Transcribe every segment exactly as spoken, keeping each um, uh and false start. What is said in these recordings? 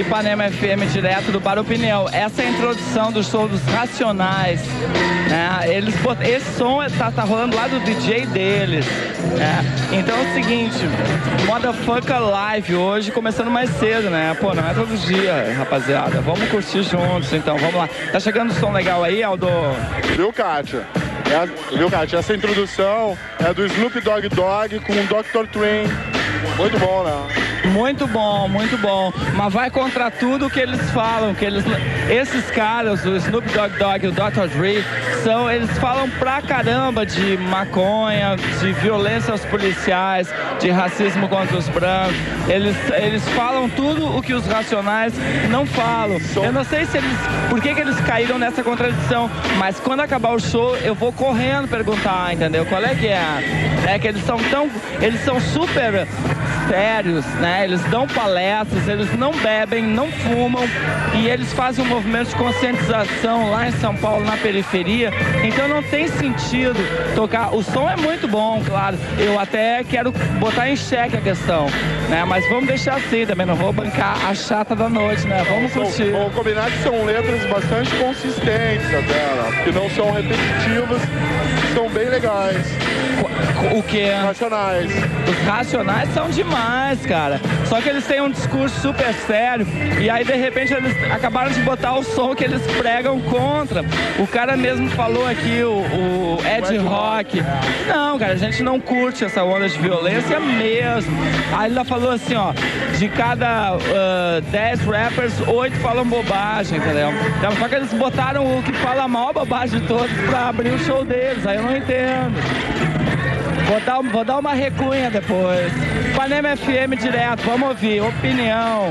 Ipanema F M, direto do Bar Opinião. Essa é a introdução do show dos Racionais. Né? Eles bot... Esse som tá, tá rolando lá do D J deles. Né? Então é o seguinte, Motherfucker Live hoje, começando mais cedo, né? Pô, não é todo dia, rapaziada. Vamos curtir juntos, então, vamos lá. Tá chegando um som legal aí, Aldo? Viu, Kátia? É, viu, Kátia? Essa introdução é do Snoop Dogg Dogg com o doutor Dre. Muito bom, né? Muito bom, muito bom. Mas vai contra tudo que eles falam, que eles... Esses caras, o Snoop Dogg Dogg e o doutor Dre, são, eles falam pra caramba de maconha, de violência aos policiais, de racismo contra os brancos. Eles, eles falam tudo o que os Racionais não falam. Eu não sei se eles... Por que que eles caíram nessa contradição, mas quando acabar o show, eu vou correndo perguntar, entendeu? Qual é que é? É que eles são tão... Eles são super sérios, né? Eles dão palestras, eles não bebem, não fumam e eles fazem um movimento de conscientização lá em São Paulo, na periferia. Então não tem sentido tocar. O som é muito bom, claro. Eu até quero botar em xeque a questão, né? Mas vamos deixar assim também, não vou bancar a chata da noite, né? Vamos curtir. Vamos combinar que são letras bastante consistentes até, né? Que não são repetitivas, são bem legais. O que? Racionais. Os Racionais são demais, cara. Só que eles têm um discurso super sério e aí de repente eles acabaram de botar o som que eles pregam contra. O cara mesmo falou aqui, o, o Ed Rock. Não, cara, a gente não curte essa onda de violência mesmo. Aí ele falou assim, ó, de cada uh, dez rappers, oito falam bobagem, entendeu? Então, só que eles botaram o que fala a maior bobagem de todos pra abrir o show deles. Aí eu não entendo. Vou dar, vou dar uma recunha depois. Ipanema F M direto, vamos ouvir. Opinião.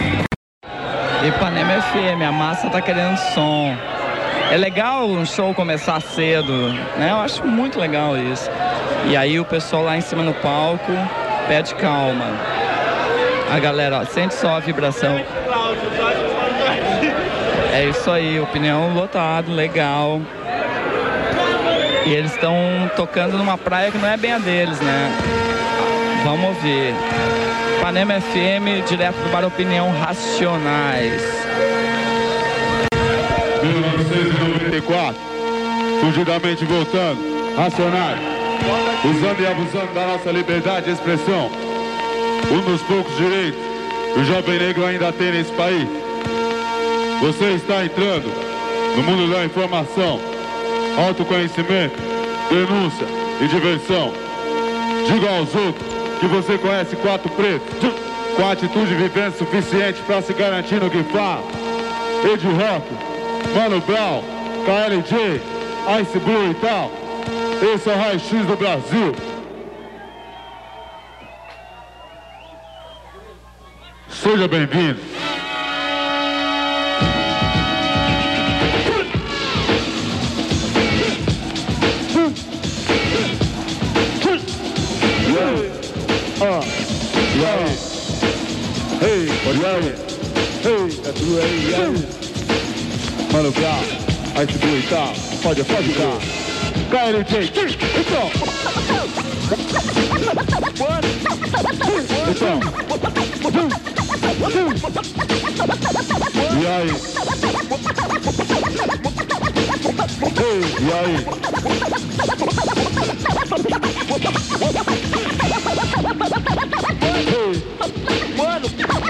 Ipanema F M, a massa tá querendo som. É legal um show começar cedo, né? Eu acho muito legal isso. E aí o pessoal lá em cima no palco pede calma. A galera, ó, sente só a vibração. É isso aí, opinião lotado, legal. E eles estão tocando numa praia que não é bem a deles, né? Vamos ouvir. Ipanema F M, direto do Bar Opinião, Racionais. mil novecentos e noventa e quatro, fugidamente voltando, Racionais, usando e abusando da nossa liberdade de expressão. Um dos poucos direitos que o jovem negro ainda tem nesse país. Você está entrando no mundo da informação, autoconhecimento, denúncia e diversão. Diga aos outros que você conhece quatro pretos com atitude e vivência suficiente para se garantir no que fala. Ed Rock, Mano Brown, K L J, Ice Blue e tal. Esse é o Raio X do Brasil. Seja bem-vindo. E aí? Ei, e aí? Ei, é tudo aí, e aí? Mano Brown, Ice Blue e tal. Pode, pode dar. K L J, então. Então. E aí? Ei, e aí? Ei. Mano,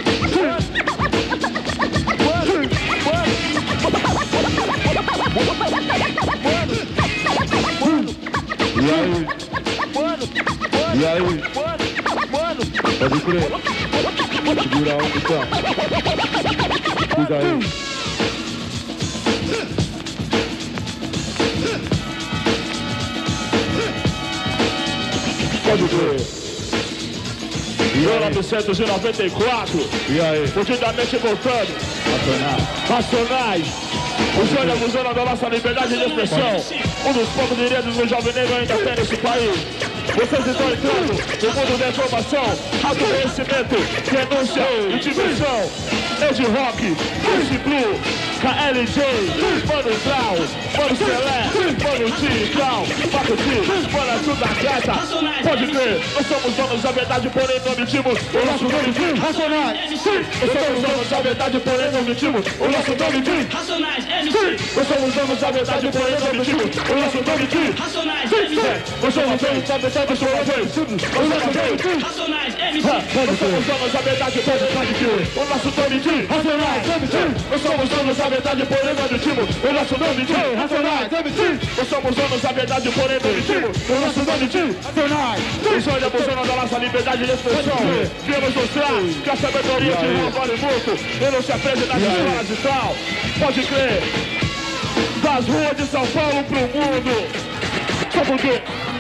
e aí? E aí? Pode crer. Segura um então. Cuida aí. Pode crer. mil novecentos e noventa e quatro. E aí? Fugidamente voltando. Racionais. Racionais. Usando e abusando da nossa liberdade de expressão. Um dos poucos direitos que o jovem negro ainda tem nesse país. Vocês estão entrando no mundo da informação, autoconhecimento, denúncia e diversão. Ed Rock, Ice Blue, K L J, Mano Grau, Mano Celé, Mano Ticão, Paco T, Mano Ajuda Atleta. Pode crer, nós somos donos da verdade, porém não mentimos. O nosso nome de Racionais. Nós somos donos da verdade, porém não mentimos. O nosso nome de Racionais. Nós somos donos da verdade, porém não mentimos. O nosso nome de Racionais. Nós somos donos da verdade, porém não mentimos. O nosso nome de Racionais. Nós somos donos da verdade, porém não mentimos. O nosso nome de Racionais. Nós somos donos da verdade, porém não mentimos. O nosso nome de Racionais. Nós somos donos da verdade, porém não mentimos. O nosso nome de Racionais. Nós somos donos da nossa liberdade de expressão. Viemos mostrar que a sabedoria de rua vale muito. E não se aprende nas escolas e tal. Pode crer. Das ruas de São Paulo pro mundo. Só porque...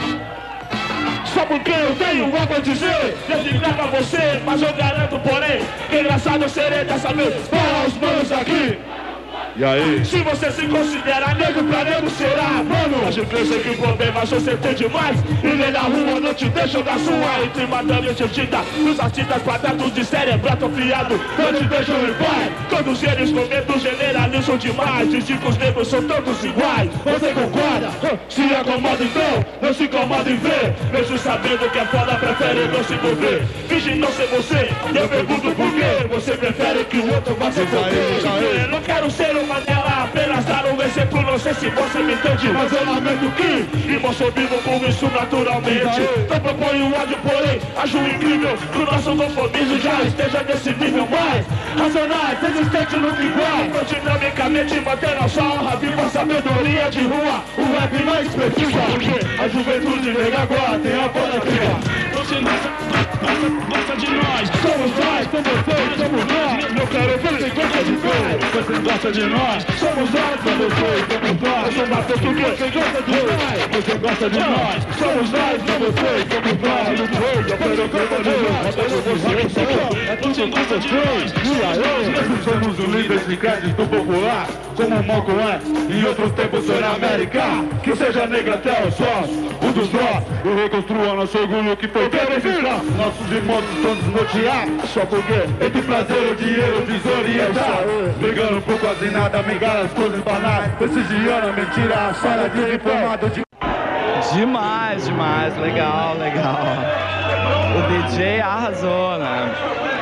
Só porque eu tenho algo a dizer. Designar pra você, mas eu garanto, porém, que engraçado eu serei dessa vez para os manos aqui. E aí? Se você se considera negro, pra nego será, mano. Acho que eu sei que o problema você tem demais. E nem na rua não te deixam da sua. Entre madame e tinta, os artistas quadrados de cerebrato afiado não te deixam em paz. Todos eles com medo generalizam demais. Dizem que os negros são todos iguais. Você concorda? Se acomoda então, não se incomoda em ver. Mesmo sabendo que a foda prefere não se envolver. Finge não ser você, e eu pergunto por quê. Você prefere que o outro vá se envolver. Eu não quero ser uma dela, apenas dar um exemplo. Não sei se você me entende, mas eu lamento que irmãos só vivam com isso naturalmente. Não proponho um ódio, porém acho incrível que o nosso conformismo já esteja nesse nível mais racionais, existente nunca igual. Então dinamicamente manter nossa honra viva, sabedoria de rua. O rap mais precisa, porque a juventude nega agora tem a bola viva. Você gosta de nós, somos nós, somos vocês, somos nós. Eu quero ver quem gosta de nós. Você gosta de nós, somos nós, somos vocês, somos nós. Eu sou uma português, quem gosta de nós. Você gosta de nós, somos nós, somos vocês, somos nós. Eu quero ver de nós, somos vocês, somos nós. É tudo com vocês. E aí, somos o líder de crédito popular, como o Malcolm X, em outros tempos foi na América. Que seja negra até os sócios, um dos nós. Eu reconstruo nosso orgulho que foi verificar. Nossos irmãos estão desnorteados, só porque entre prazer e dinheiro desorientar. Brigando por quase nada, migalhas, coisas banais. Precisionando a mentira, a sala de informado de... Demais, demais, legal, legal. O D J arrasou, né?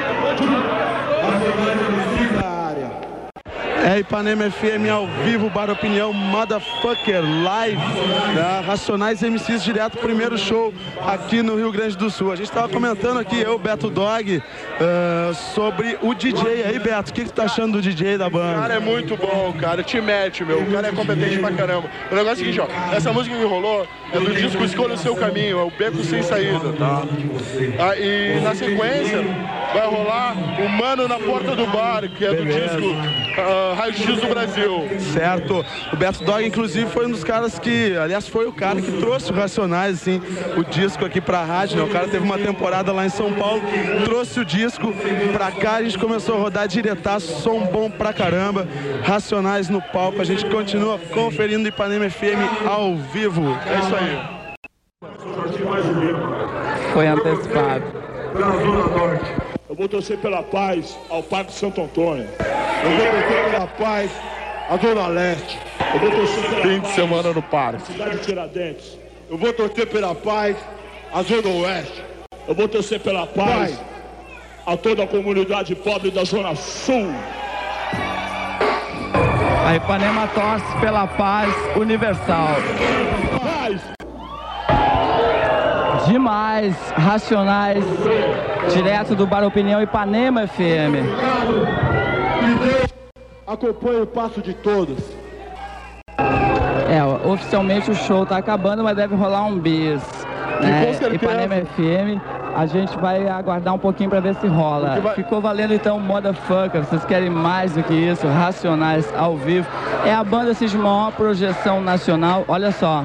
É Ipanema F M ao vivo, Bar Opinião, Motherfucker Live, da Racionais M Cs, direto primeiro show aqui no Rio Grande do Sul. A gente estava comentando aqui, eu, Beto Dog, uh, sobre o D J. Aí, Beto, o que, que tu tá achando do D J da banda? O cara é muito bom, cara, te mete, meu. O cara é competente pra caramba. O negócio é o seguinte, ó, essa música que rolou é do disco Escolha o Seu Caminho, é o Beco Sem Saída, tá? Ah, e na sequência vai rolar o Mano na Porta do Bar, que é do Beleza. disco uh, Raio X do Brasil. Certo. O Beto Dog, inclusive, foi um dos caras que, aliás, foi o cara que trouxe o Racionais, assim, o disco aqui pra rádio, né? O cara teve uma temporada lá em São Paulo, trouxe o disco pra cá, a gente começou a rodar diretaço, som bom pra caramba, Racionais no palco, a gente continua conferindo Ipanema F M ao vivo. É isso aí. Foi antecipado. Eu vou torcer pela paz ao Parque Santo Antônio. Eu vou torcer pela paz à Zona Leste. Eu vou torcer pela Fim de paz semana no parque. à cidade de Tiradentes. Eu vou torcer pela paz à Zona Oeste. Eu vou torcer pela paz a toda a comunidade pobre da Zona Sul. A Ipanema torce pela paz universal. Paz! Demais, Racionais, direto do Bar Opinião Ipanema F M. Acompanhe o passo de todos. É, oficialmente o show tá acabando, mas deve rolar um bis. Né? com certeza. Ipanema F M, a gente vai aguardar um pouquinho pra ver se rola. vai... Ficou valendo então Motherfucker, vocês querem mais do que isso? Racionais ao vivo. É a banda assim, de maior projeção nacional, olha só.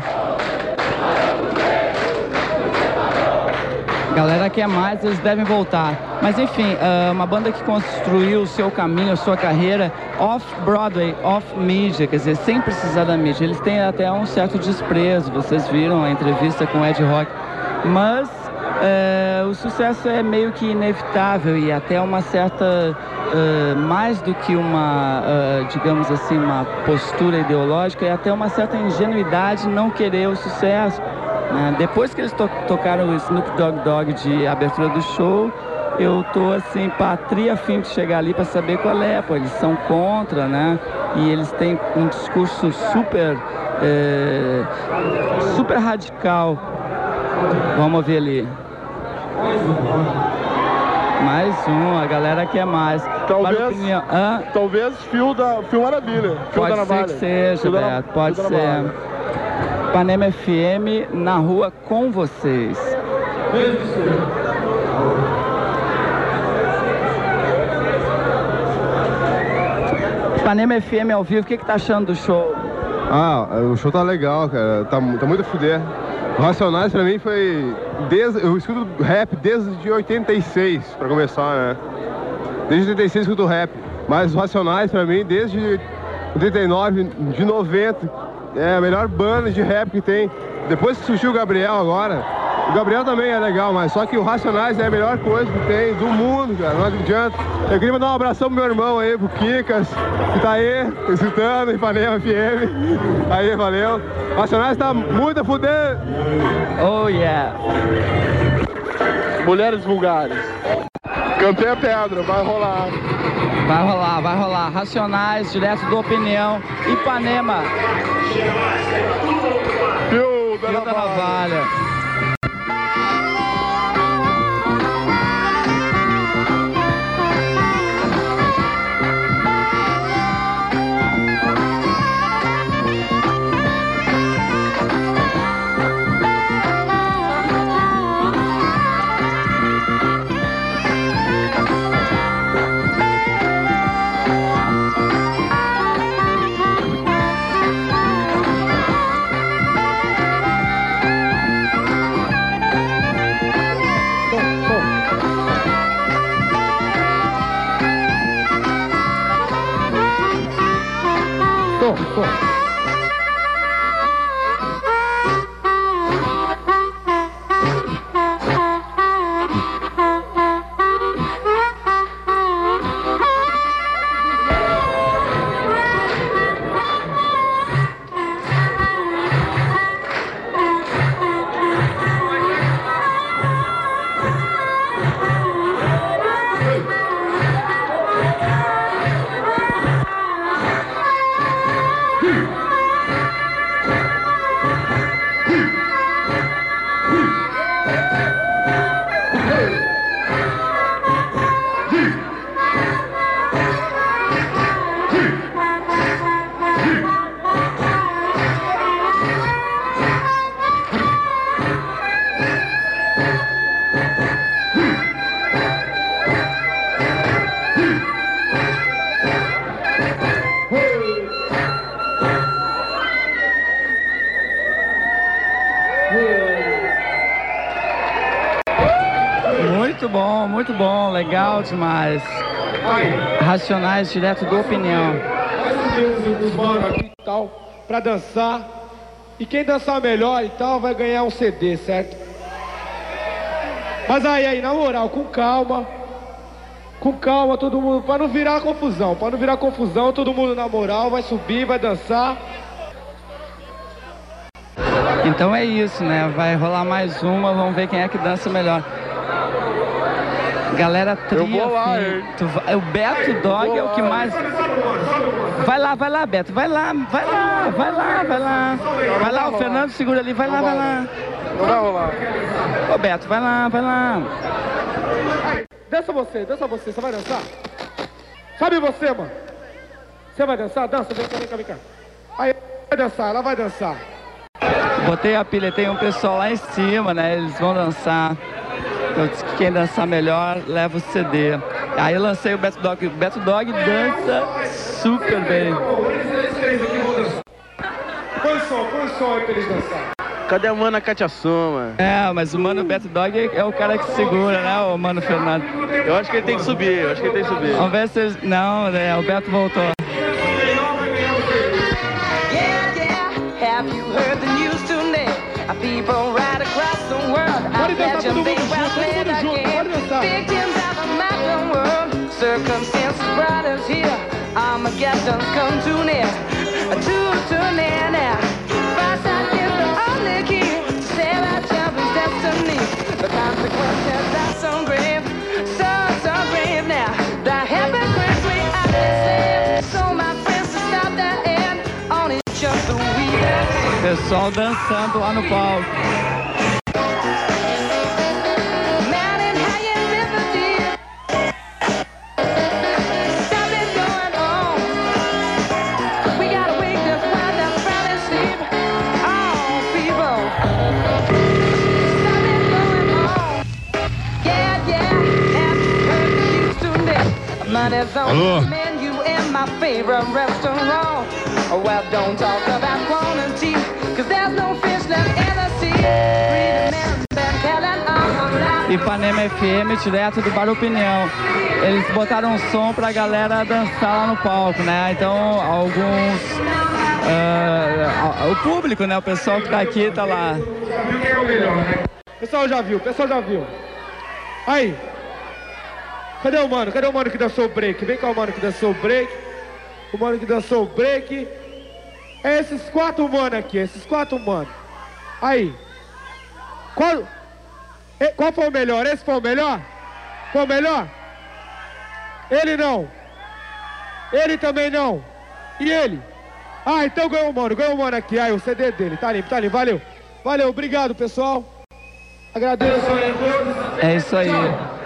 Galera quer mais, eles devem voltar. Mas enfim, uma banda que construiu o seu caminho, a sua carreira off-Broadway, off-mídia, quer dizer, sem precisar da mídia. Eles têm até um certo desprezo, vocês viram a entrevista com o Ed Rock. Mas é, o sucesso é meio que inevitável e até uma certa, uh, mais do que uma, uh, digamos assim, uma postura ideológica, é até uma certa ingenuidade não querer o sucesso. Né? Depois que eles to tocaram o Snoop Dogg Dogg de abertura do show, eu tô assim, patria a fim de chegar ali para saber qual é, pô, eles são contra, né? E eles têm um discurso super, é, super radical. Vamos ver ali. Mais um, a galera quer mais. Talvez, talvez Fio da Fio Maravilha. Fio pode da ser que seja, Beto, pode ser. Ipanema F M, na rua com vocês. Ipanema F M ao vivo, o que que tá achando do show? Ah, o show tá legal, cara, tá, tá muito a fuder. O Racionais pra mim foi, desde, eu escuto rap desde oitenta e seis, pra começar, né? Desde oitenta e seis eu escuto rap, mas o Racionais pra mim desde oitenta e nove, de noventa, é a melhor banda de rap que tem. Depois que surgiu o Gabriel agora, o Gabriel também é legal, mas só que o Racionais é a melhor coisa que tem do mundo, cara, não adianta. Eu queria mandar um abração pro meu irmão aí, pro Kikas, que tá aí, escutando, Ipanema F M. Aí, valeu. O Racionais tá muito a fuder. Oh, yeah. Mulheres vulgares. Cantei a pedra, vai rolar. Vai rolar, vai rolar. Racionais, direto do Opinião, Ipanema. Fio da Fio da Navalha. Muito bom, muito bom, legal demais. Racionais, direto do Opinião. Aqui e tal, pra dançar. E quem dançar melhor e tal vai ganhar um C D, certo? Mas aí, aí, na moral, com calma. Com calma, todo mundo, pra não virar confusão. Pra não virar confusão, todo mundo na moral vai subir, vai dançar. Então é isso, né? Vai rolar mais uma, vamos ver quem é que dança melhor. Galera tria, eu vou lá, tu vai, o Beto Dogg é o que mais... Vai lá, vai lá, Beto, vai lá, vai lá, vai lá, vai lá. Vai lá, o Fernando segura ali, vai lá, vai lá. Não vai rolar. Ô Beto, vai lá, vai lá. Dança você, dança você, você vai dançar? Sabe você, mano? Você vai dançar? Dança, vem cá, vem cá, vem cá. Aí, vai dançar, ela vai dançar. Botei a pilha, tem um pessoal lá em cima, né? Eles vão dançar. Eu disse que quem dançar melhor leva o C D. Aí eu lancei o Beto Dogg. O Beto Dogg dança super bem. Põe o som, põe o som aí pra eles dançarem. Cadê a mana Katia Soma? É, mas o Mano Beto Dogg é o cara que segura, né, o Mano Fernando? Eu acho que ele tem que subir, eu acho que ele tem que subir. Vamos ver se eles... Não, né, o Beto voltou. Pode dançar todo mundo Armageddon's come too near, too, too near now. Fireside is the only key to save our children's destiny. The consequences are so grave, so, so grave now. The hypocrites we are enslaved. So my friends to stop the end on each other we have. Pessoal dançando lá no palco. Alô? Well, don't talk about quantity, cause there's no fish left in the sea. Ipanema F M, direto do Bar Opinião. Eles botaram um som pra galera dançar lá no palco, né? Então, alguns... Uh, o público, né? O pessoal que tá aqui, tá lá. O pessoal já viu, o pessoal já viu. Aí. Cadê o mano? Cadê o mano que dançou o break? Vem cá o mano que dançou o break. O mano que dançou o break. É esses quatro mano aqui, esses quatro mano. Aí. Qual, qual foi o melhor? Esse foi o melhor? Foi o melhor? Ele não. Ele também não. E ele? Ah, então ganhou o mano, ganhou o mano aqui. Aí o C D dele, tá limpo, tá limpo, valeu. Valeu, obrigado pessoal. Agradeço a todos. É isso aí.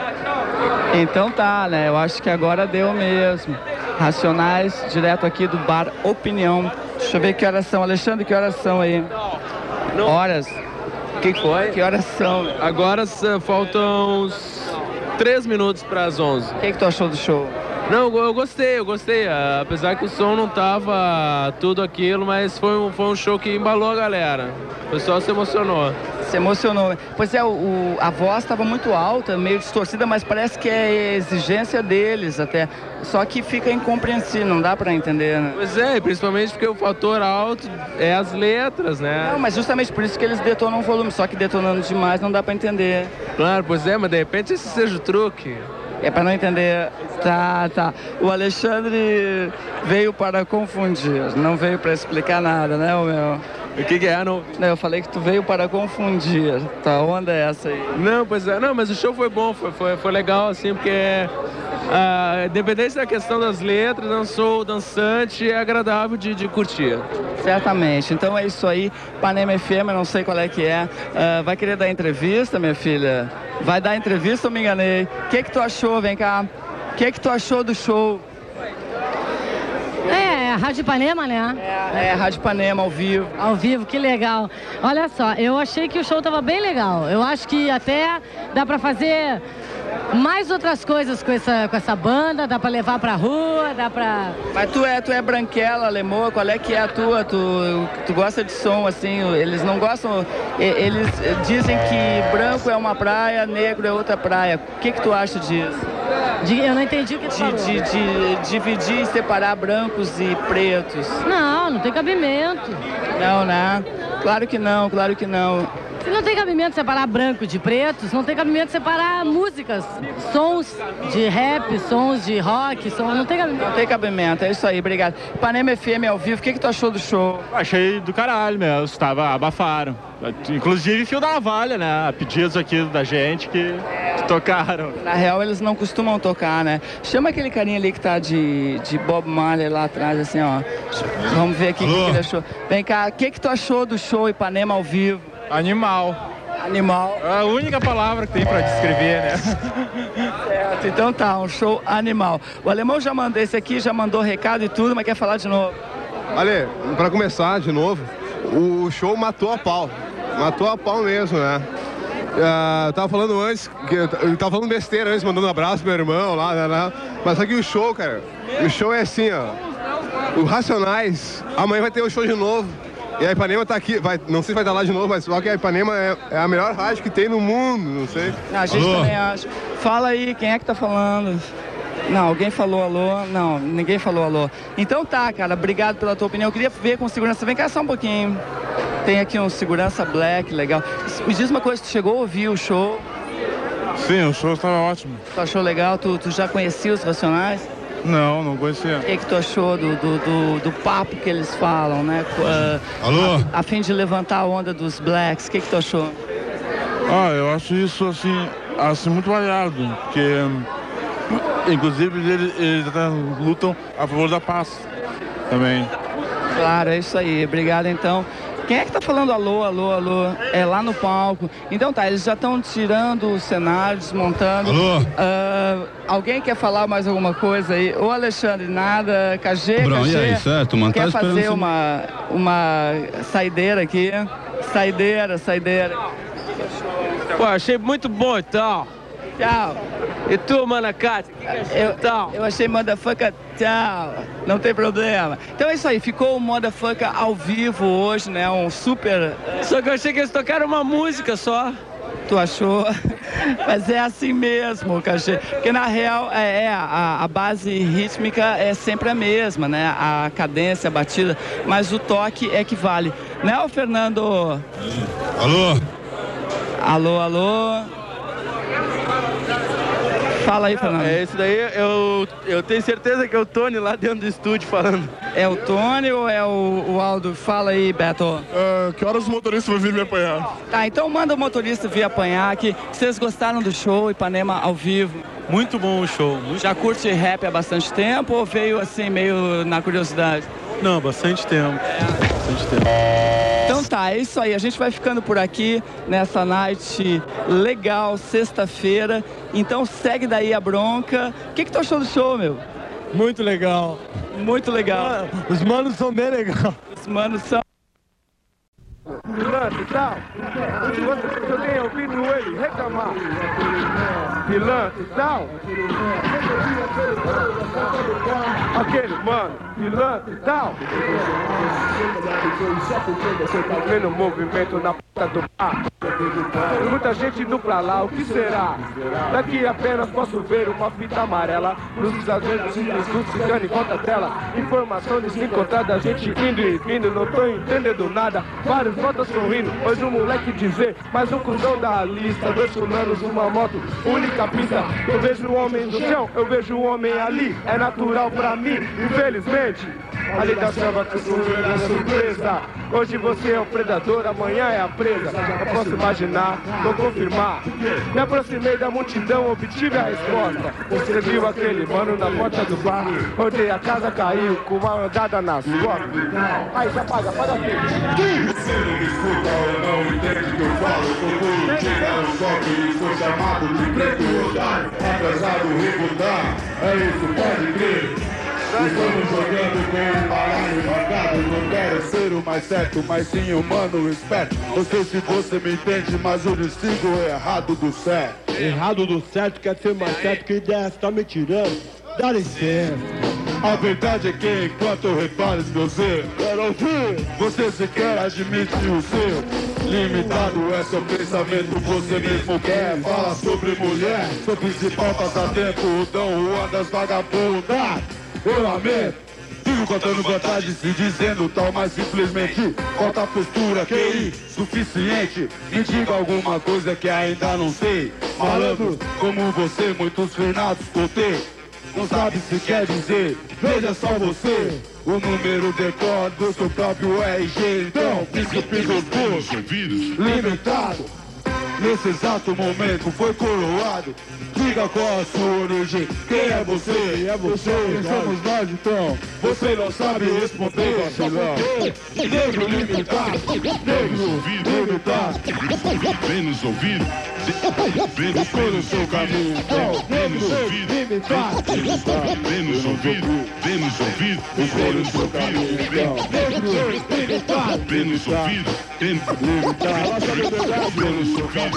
Então tá, né? Eu acho que agora deu mesmo. Racionais, direto aqui do Bar Opinião. Deixa eu ver que horas são. Alexandre, que horas são aí? Horas? O que foi? Que horas são? Agora uh, faltam uns três minutos para as onze. O que, que tu achou do show? Não, eu gostei, eu gostei. Uh, apesar que o som não tava tudo aquilo, mas foi um, foi um show que embalou a galera. O pessoal se emocionou. Se emocionou. Pois é, o, o, a voz estava muito alta, meio distorcida, mas parece que é exigência deles até. Só que fica incompreensível, não dá para entender, né? Pois é, principalmente porque o fator alto é as letras, né? Não, mas justamente por isso que eles detonam o volume, só que detonando demais não dá para entender. Claro, pois é, mas de repente esse seja o truque. É para não entender. Tá, tá. O Alexandre veio para confundir, não veio para explicar nada, né, o meu? O que que é? Não... não, eu falei que tu veio para confundir. Tá, onda é essa aí? Não, pois é. Não, mas o show foi bom, foi, foi, foi legal, assim, porque... Uh, independente da questão das letras, é um show dançante e é agradável de, de curtir. Certamente. Então é isso aí. Ipanema F M, eu não sei qual é que é. Uh, vai querer dar entrevista, minha filha? Vai dar entrevista ou me enganei? O que que tu achou? Vem cá. O que que tu achou do show? É, Rádio Ipanema, né? É, é, Rádio Ipanema, ao vivo. Ao vivo, que legal. Olha só, eu achei que o show tava bem legal. Eu acho que até dá pra fazer mais outras coisas com essa, com essa banda, dá pra levar pra rua, dá pra... Mas tu é, tu é branquela, Lemoa, qual é que é a tua? Tu, tu gosta de som, assim, eles não gostam... Eles dizem que branco é uma praia, negro é outra praia. O que que tu acha disso? De, eu não entendi o que tu de, falou. De, de dividir e separar brancos e pretos. Não, não tem cabimento. Não, né? Claro que não, claro que não. Se não tem cabimento separar branco de pretos, não tem cabimento separar músicas, sons de rap, sons de rock, sons, não tem cabimento. Não tem cabimento, é isso aí, obrigado. Ipanema F M ao vivo, o que que tu achou do show? Achei do caralho mesmo, estava abafaram. Inclusive fio da navalha, né? Pedidos aqui da gente que, que tocaram. Na real, eles não costumam tocar, né? Chama aquele carinha ali que tá de, de Bob Marley lá atrás, assim, ó. Vamos ver aqui o que, que ele achou. Vem cá, o que que tu achou do show Ipanema ao vivo? Animal. Animal. É a única palavra que tem pra descrever, né? Certo, então tá, um show animal. O Alemão já mandou esse aqui, já mandou recado e tudo, mas quer falar de novo. Ale, pra começar de novo, o show matou a pau. Matou a pau mesmo, né? Uh, tava falando antes, que eu tava falando besteira antes, mandando um abraço pro meu irmão lá, né, né? Mas só que o show, cara, o show é assim, ó. O Racionais, amanhã vai ter um show de novo. E a Ipanema tá aqui, vai, não sei se vai estar lá de novo, mas só que a Ipanema é, é a melhor rádio que tem no mundo, não sei. A gente alô? Também acha. Fala aí, quem é que tá falando? Não, alguém falou alô? Não, ninguém falou alô. Então tá, cara, obrigado pela tua opinião. Eu queria ver com segurança. Vem cá só um pouquinho. Tem aqui um segurança black, legal. Me diz uma coisa, tu chegou a ouvir o show? Sim, o show estava ótimo. Tu achou legal? Tu, tu já conhecia os Racionais? Não, não conhecia. O que, que tu achou do, do, do, do papo que eles falam, né? Uh, Alô? A, a fim de levantar a onda dos blacks, o que, que tu achou? Ah, eu acho isso assim, assim muito variado, porque inclusive eles, eles até lutam a favor da paz também. Claro, é isso aí. Obrigado, então. Quem é que tá falando alô, alô, alô? É lá no palco. Então tá, eles já estão tirando o cenário, desmontando. Alô? Uh, alguém quer falar mais alguma coisa aí? Ô Alexandre, nada, K G, Brão, K G, e aí, certo, mano? quer Tá fazer esperando uma, uma saideira aqui? Saideira, saideira. Pô, achei muito bom e tal. Tchau. E tu, Mana Cátia, que que achou Eu, e tal? eu achei motherfucker, tchau, não tem problema. Então é isso aí, ficou o motherfucker ao vivo hoje, né, um super... Só que eu achei que eles tocaram uma música só. Tu achou? Mas é assim mesmo, Cachê. Porque na real é, é a, a base rítmica é sempre a mesma, né? A cadência, a batida, mas o toque é que vale. Né, ô Fernando? Alô? Alô, alô? Fala aí, Fernando. É esse daí, eu, eu tenho certeza que é o Tony lá dentro do estúdio falando. É o Tony ou é o, o Aldo? Fala aí, Beto. Uh, que horas o motorista vai vir me apanhar? Tá, então manda o motorista vir apanhar aqui. Vocês gostaram do show Ipanema ao vivo? Muito bom o show. Muito... Já curte rap há bastante tempo ou veio assim meio na curiosidade? Não, bastante tempo. É. Bastante tempo. Então tá, é isso aí. A gente vai ficando por aqui nessa night legal, sexta-feira. Então segue daí a bronca. O que que tu achou do show, meu? Muito legal. Muito legal. Ah, os manos são bem legais. Os manos são... Pilantra e tal. Eu tenho ouvido ele reclamar. Pilantra e tal. Aquele mano, pilantra e tal. Tá vendo o movimento na puta do bar? Muita gente indo pra lá, o que será? Daqui apenas posso ver uma fita amarela. Nos azentos simples, ficando em conta dela. Informação desencontrada, a gente indo e vindo. Não tô entendendo nada. Vários voltas sorrindo, hoje um moleque dizer. Mais um cuzão da lista, dois fulanos, uma moto, única pista. Eu vejo o homem no chão, eu vejo o homem ali. É natural pra mim, infelizmente. Ali da selva que surpresa, surpresa. Hoje você é o predador, amanhã é a presa. Eu posso imaginar, vou confirmar. Me aproximei da multidão, obtive a resposta. Você viu aquele mano na porta do bar, onde a casa caiu com uma andada nas costas. Aí, já apaga, apaga aqui. Você não me escuta ou não entende que eu falo. Procuro tirar o choque e sou chamado de preto otário. Apesar do rebutar, é isso, pode crer. Estamos jogando com um baralho marcado. Não quero ser o mais certo, mas sim humano esperto. Não sei se você me entende, mas eu distingo o errado do certo. Errado do certo, quer ser mais certo, que ideia você tá me tirando? Dá licença. A verdade é que enquanto eu reparo os meus erros, quero ouvir, você sequer admite o seu. Limitado é seu pensamento, você mesmo quer. Fala sobre mulher, seu principal passatempo, o Dom Juan das vagabundas. Eu lamento, vivo contando vantagem, se dizendo tal, mas simplesmente falta postura, Q I suficiente. Me diga alguma coisa que ainda não sei. Malandro, como você, muitos finados contei. Não sabe se quer dizer, veja só você. O número decor do seu próprio R G. Então, príncipe dos burros, limitado. Nesse exato momento foi coroado. Diga qual a sua origem. Quem é você? É você. Quem somos nós então? Você não sabe responder, vacilão. Negro limitado. Negro limitado. Vem nos ouvir. Vem no seu caminho então. Negro limitado. Vem nos ouvir. Vem nos ouvir. Vem no seu caminho então. Negro limitado. Vem nos ouvir. Vem nos ouvir.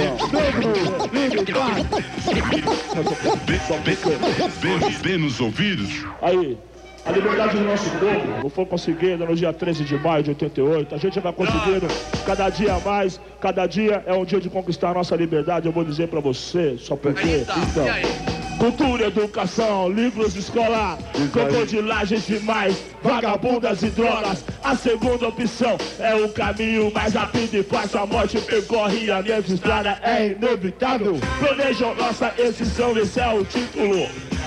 Vem nos ouvidos. Aí, a liberdade do nosso povo não foi conseguida no dia treze de maio de oitenta e oito. A gente vai conseguindo cada dia mais. Cada dia é um dia de conquistar a nossa liberdade. Eu vou dizer pra você, só porque. Então, cultura, educação, livros, escola, crocodilagens demais, vagabundas e drogas. A segunda opção é o caminho mais rápido e fácil. A morte percorre a mesma estrada, é inevitável. Planejam nossa excisão, esse é o título.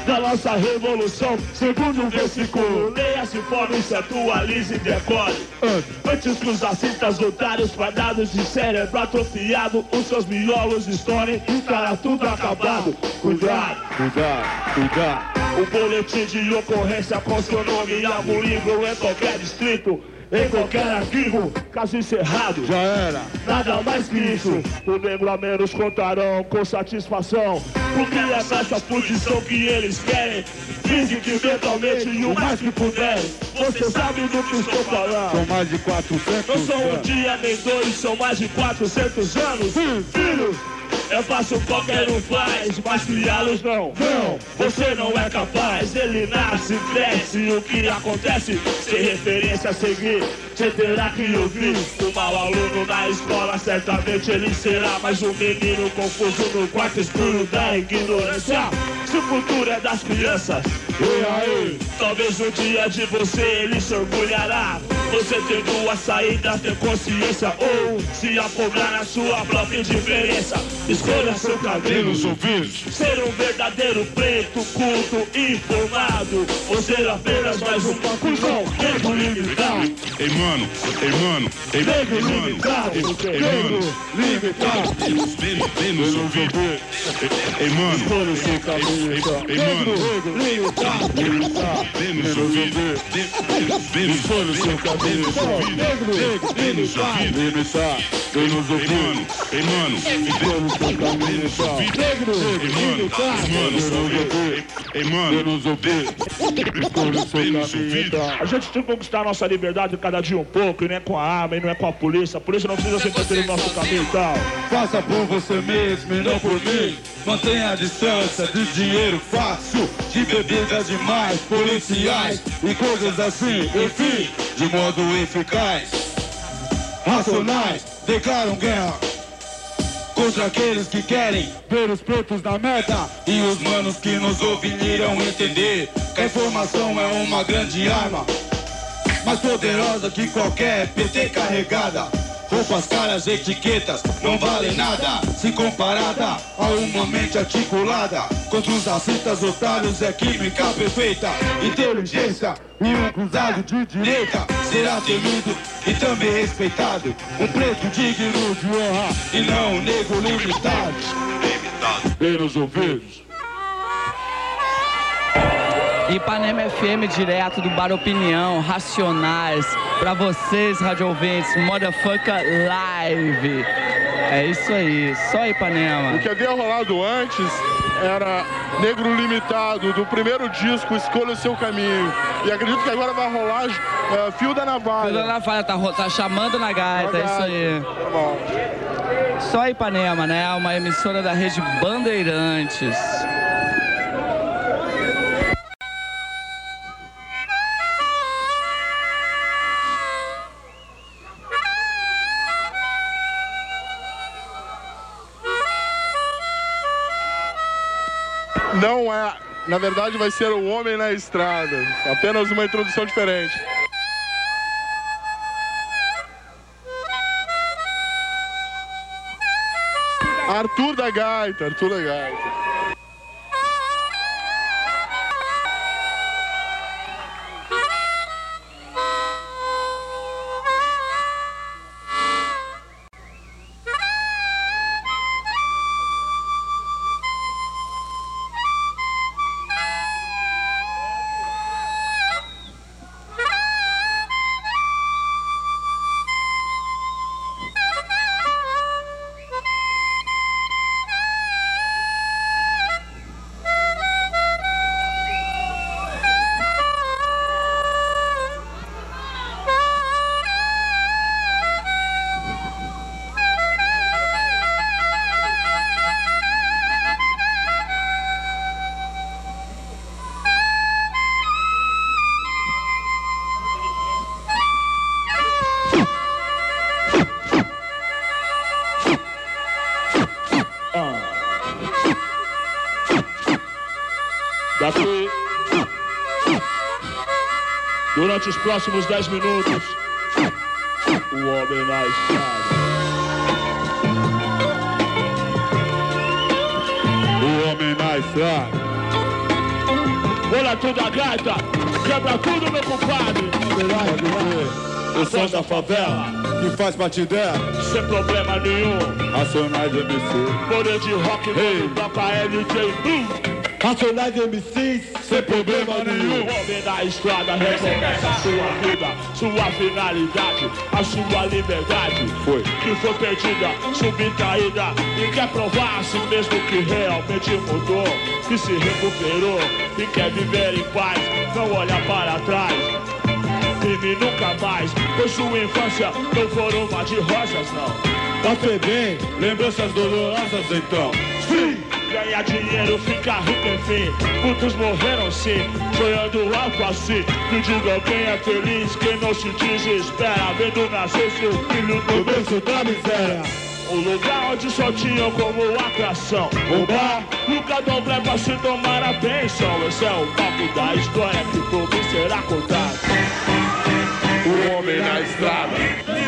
da nossa revolução. Segundo o versículo, leia, se informe, se atualize e decore. Antes que os racistas otários, fardados de cérebro atrofiado, os seus miolos estourem e cara tudo acabado. Cuidado, Cuidado, cuidado. o boletim de ocorrência com seu nome e algum livro em qualquer distrito, em qualquer arquivo, caso encerrado. Já era. Nada mais que isso, o negro a menos contarão com satisfação, porque é nessa posição que eles querem, física e mentalmente e o mais que puderem. Você sabe do que estou falando. São mais de quatrocentos Não são um anos. dia nem dois, são mais de quatrocentos anos. Filhos, é fácil, qualquer um faz, mas criá-los não. Não, você não é capaz. Ele nasce, cresce, o que acontece? Sem referência a seguir, você terá que ouvir. O mau aluno na escola, certamente ele será mais um menino confuso no quarto escuro da ignorância. Se o futuro é das crianças, e aí? Talvez um dia de você ele se orgulhará. Você tem duas saídas, ter consciência ou se afogar na sua própria indiferença. Escolha seu caminho, ser um verdadeiro preto, culto, informado, ou ser apenas mais um conclusão, negro limitado. Ei, mano, ei, mano, ei, Negro ei, mano, limitado, ei, ei, mano, limitado. vem, vem nos ouvidos. Ei, ei, mano, Escolha seu caminho, ei, então. ei, mano, Limitado, limitado. vem nos ouvidos. Vem nos Escolha seu caminho, então. Negro, vem nos ouvidos. Limitar, vem nos Ei, ouvir. mano, ei, mano, Escolha seu caminho, então. Negro, ei, mano, limitado. mano, ei, mano, nos ouvir. vem nos ouvidos. A gente tem que conquistar a nossa liberdade cada dia um pouco, e não é com a arma, e não é com a polícia. Por isso não precisa se meter no nosso caminho e tal. Faça por você mesmo e não por mim. Mantenha a distância de dinheiro fácil, de bebidas demais, policiais e coisas assim. Enfim, de modo eficaz, racionais declaram guerra contra aqueles que querem ver os pretos na merda. E os manos que nos ouvem irão entender que a informação é uma grande arma, mais poderosa que qualquer P T carregada. Roupas caras, etiquetas, não valem nada se comparada a uma mente articulada. Contra os racistas otários é química perfeita, inteligência e um cruzado de direita será temido e também respeitado. Um preto digno de honra e não um negro limitado. Vem nos ouvidos. Ipanema F M, direto do Bar Opinião, Racionais, pra vocês, rádio ouvintes, Motherfucker Live. É isso aí, só Ipanema. O que havia rolado antes era Negro Limitado, do primeiro disco, Escolha o Seu Caminho. E acredito que agora vai rolar uh, Fio da Navalha. Fio da Navalha, tá, tá chamando na gaita, é isso aí. Tá bom. Só Ipanema, né? Uma emissora da rede Bandeirantes. Não é, na verdade vai ser o Homem na Estrada, apenas uma introdução diferente. Arthur da Gaita, Arthur da Gaita. Daqui, durante os próximos dez minutos, o Homem na Estrada. O Homem na Estrada. Quebra tudo a gaita, quebra tudo, meu compadre. O som da favela, que faz batidé, sem problema nenhum. Racionais M C, Poder de rock, hey. Toca L J Blue. Racionais M Cs, sem problema nenhum. O homem da estrada recomeça a sua vida, sua finalidade, a sua liberdade. Foi. Que foi perdida, subtraída, e quer provar a si mesmo que realmente mudou, que se recuperou e quer viver em paz, não olha para trás. E nunca mais, pois sua infância não foram uma de rosas, não. Tá bem, lembranças dolorosas então. Sim. Ganhar dinheiro, ficar rico, enfim. Muitos morreram sim, sonhando algo assim. Que diga alguém é feliz, quem não se desespera, vendo nascer seu filho no berço da miséria. O lugar onde só tinham como atração o bar, nunca dobré pra se tomar a bênção. Esse é o papo da história que por mim será contado. O homem na estrada.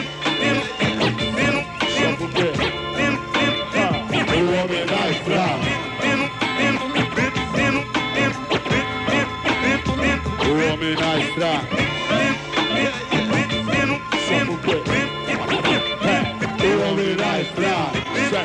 Só porque o homem na estrada. O homem na estrada. Só porque o homem na estrada.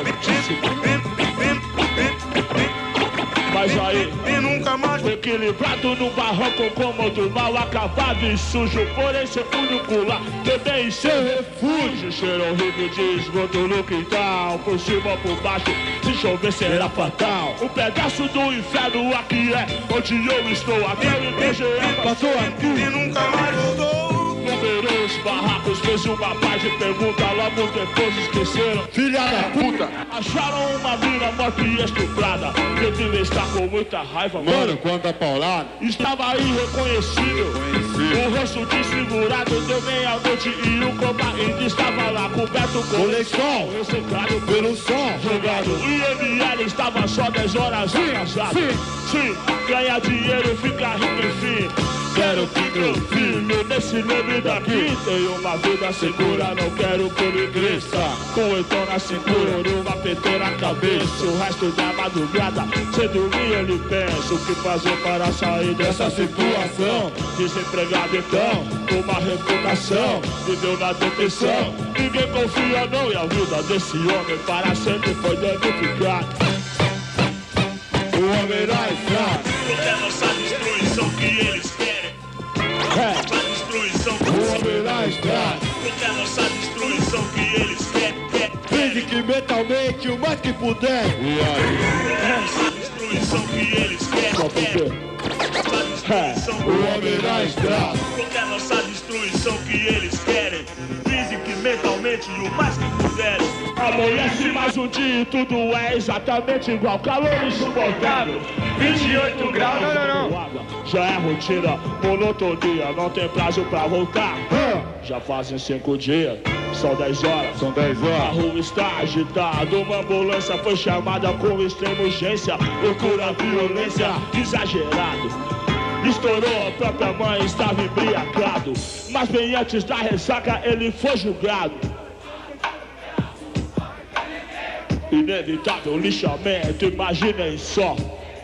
Mas aí, nunca mais equilibrado no barranco como do mal acabado e sujo, porém seu único lá também seu refúgio. Cheiro horrível de esgoto no quintal, por cima por baixo, se chover será fatal. Um pedaço do inferno aqui é onde eu estou, até o I B G E passou aqui e nunca mais voltou. Numerosos barracos, fez uma paz de pergunta, logo depois esqueceram. Filha da puta! Acharam uma mina morta e estuprada, que devia estar com muita raiva. Mano, quanta paulada! Estava irreconhecível, o rosto desfigurado, deu meia-noite e o copa ainda estava lá, coberto com lençol, ressecado pelo sol, jogado. E M L estava só dez horas atrasado. Sim, sim, ganhar dinheiro, ficar rico, enfim. Quero que meu filho nesse nome daqui tenha uma vida segura, não quero que ele cresça com então na cintura e uma P T na cabeça. O resto da madrugada, sem dormir ele pensa o que fazer para sair dessa situação. Desempregado então, com uma reputação, viveu na detenção. Ninguém confia não e a vida desse homem para sempre foi danificada. O homem na estrada. Porque é nossa destruição que eles querem. É. A destruição que o homem na estrada. Porque é nossa destruição que eles querem. Física e mentalmente o mais que puder. E aí? É nossa destruição que eles querem. Só porque é. O homem na estrada. Porque é nossa destruição que eles querem. Física e mentalmente o mais que puderem. Amanhece mais um dia e tudo é exatamente igual. Calor insuportável, vinte e oito graus. Não, não, não. Já é rotina, monotonia, não tem prazo pra voltar. Já fazem cinco dias, são dez horas. São dez horas. A rua está agitada, uma ambulância foi chamada com extrema urgência. Procura violência, exagerado. Estourou, a própria mãe estava embriagado. Mas bem antes da ressaca ele foi julgado. Inevitável lixamento, imaginem só.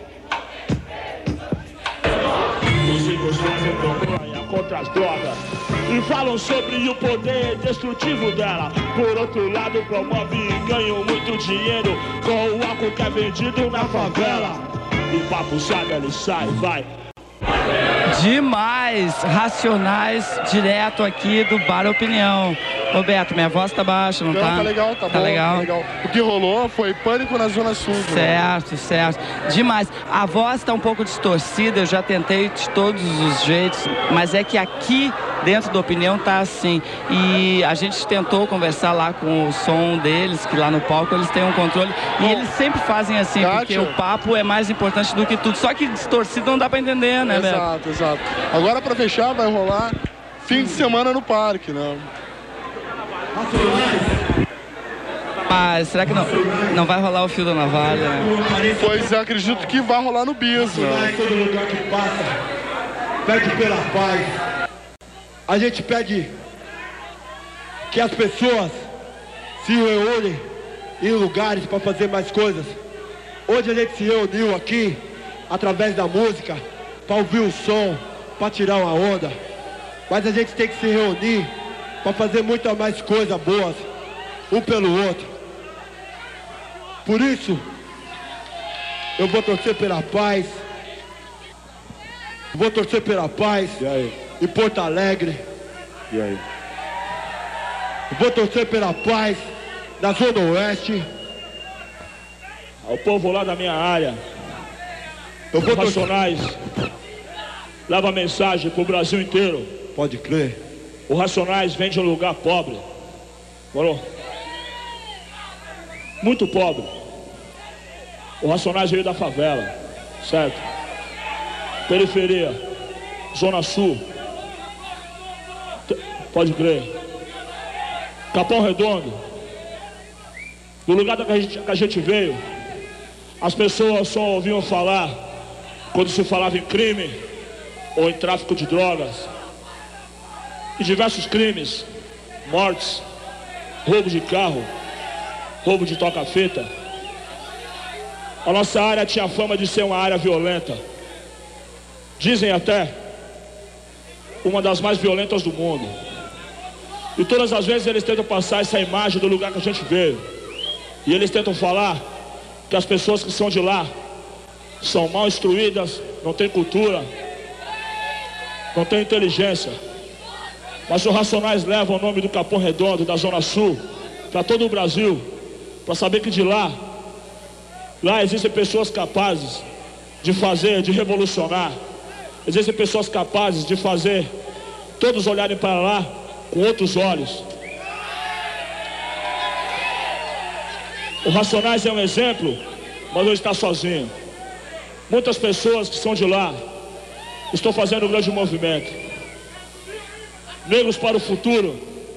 Os ricos fazem campanha contra as drogas e falam sobre o poder destrutivo dela. Por outro lado, promove e ganham muito dinheiro com o álcool que é vendido na favela. E papo sabe, ele sai, vai. Demais! Racionais, direto aqui do Bar Opinião. Roberto, minha voz tá baixa, não, não tá? Tá legal, tá, tá bom, legal. tá legal. O que rolou foi pânico na Zona Sul. Certo, mano. certo. Demais. A voz tá um pouco distorcida, eu já tentei de todos os jeitos, mas é que aqui dentro da Opinião tá assim. E a gente tentou conversar lá com o som deles, que lá no palco eles têm um controle. E bom, eles sempre fazem assim, Kátia, porque o papo é mais importante do que tudo. Só que distorcido não dá pra entender, né, Beto? Exato, exato. Agora pra fechar vai rolar fim de semana no parque, né? Mas será que não, não vai rolar o fio da navalha? Pois eu acredito que vai rolar no bis, né? Todo lugar que passa, pede pela paz. A gente pede que as pessoas se reúnem em lugares para fazer mais coisas. Hoje a gente se reuniu aqui através da música para ouvir o som, para tirar uma onda. Mas a gente tem que se reunir para fazer muita mais coisa boas, um pelo outro. Por isso, eu vou torcer pela paz. Vou torcer pela paz em Porto Alegre. E aí? Vou torcer pela paz na Zona Oeste. Ao povo lá da minha área, eu vou Racionais, leva a mensagem pro Brasil inteiro. Pode crer. O Racionais vem de um lugar pobre. Falou? Muito pobre. O Racionais veio da favela, certo? Periferia, Zona Sul. Pode crer. Capão Redondo. Do lugar que a gente, que a gente veio, as pessoas só ouviam falar quando se falava em crime ou em tráfico de drogas. E diversos crimes, mortes, roubo de carro, roubo de toca-fita. A nossa área tinha fama de ser uma área violenta. Dizem até uma das mais violentas do mundo. E todas as vezes eles tentam passar essa imagem do lugar que a gente veio. E eles tentam falar que as pessoas que são de lá são mal instruídas, não têm cultura, não têm inteligência. Mas os Racionais levam o nome do Capão Redondo, da Zona Sul, para todo o Brasil, para saber que de lá, lá existem pessoas capazes de fazer, de revolucionar. Existem pessoas capazes de fazer todos olharem para lá com outros olhos. O Racionais é um exemplo, mas não está sozinho. Muitas pessoas que são de lá estão fazendo um grande movimento. Negros para o Futuro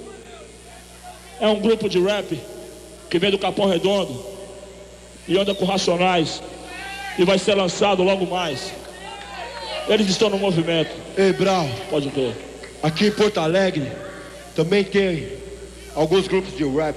é um grupo de rap que vem do Capão Redondo e anda com Racionais e vai ser lançado logo mais. Eles estão no movimento. Ei, Brau. Pode ver. Aqui em Porto Alegre também tem alguns grupos de rap.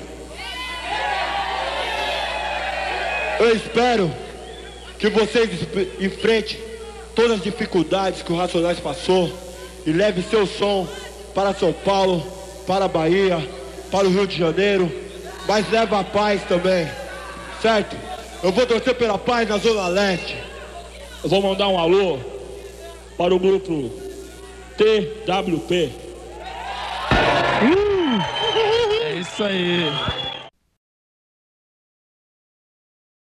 Eu espero que vocês enfrentem todas as dificuldades que o Racionais passou e leve seu som para São Paulo, para a Bahia, para o Rio de Janeiro, mas leva a paz também, certo? Eu vou torcer pela paz na Zona Leste. Eu vou mandar um alô para o grupo T W P. Uh, é isso aí.